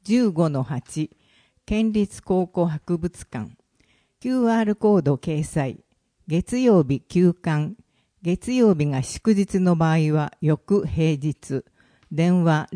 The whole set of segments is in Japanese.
15-8 県立考古博物館 QR コード掲載月曜日休館月曜日が祝日の場合は翌平日電話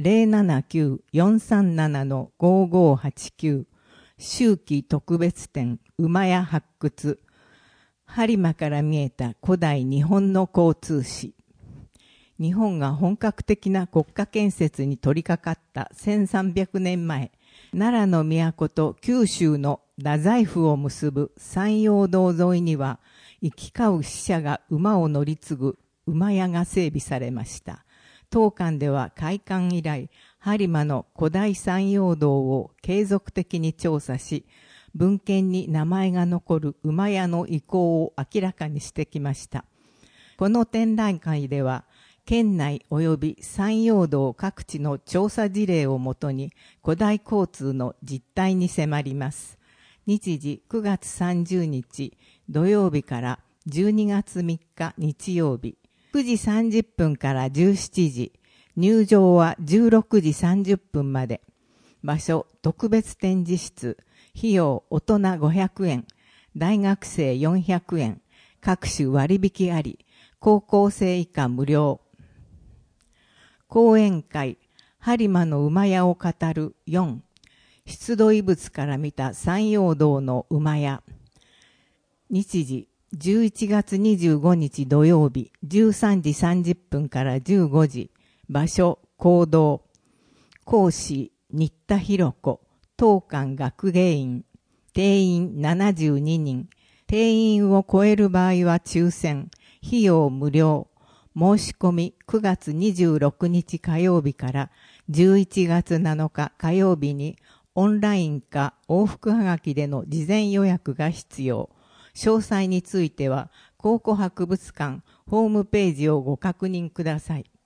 079-437-5589 秋季特別展馬屋発掘播磨から見えた古代日本の交通史日本が本格的な国家建設に取り掛かった1300年前奈良の都と九州の太宰府を結ぶ山陽道沿いには行き交う使者が馬を乗り継ぐ馬屋が整備されました。当館では開館以来、播磨の古代山陽道を継続的に調査し、文献に名前が残る馬屋の意向を明らかにしてきました。この展覧会では、県内及び山陽道各地の調査事例をもとに古代交通の実態に迫ります。日時9月30日土曜日から12月3日日曜日9時30分から17時、入場は16時30分まで。場所特別展示室、費用大人500円、大学生400円、各種割引あり、高校生以下無料。講演会、播磨の馬屋を語る4、出土遺物から見た山陽道の馬屋。日時、11月25日土曜日、13時30分から15時。場所、講堂。講師、新田博子。当館学芸員。定員72人。定員を超える場合は抽選。費用無料。申し込み9月26日火曜日から11月7日火曜日にオンラインか往復はがきでの事前予約が必要。詳細については考古博物館ホームページをご確認ください。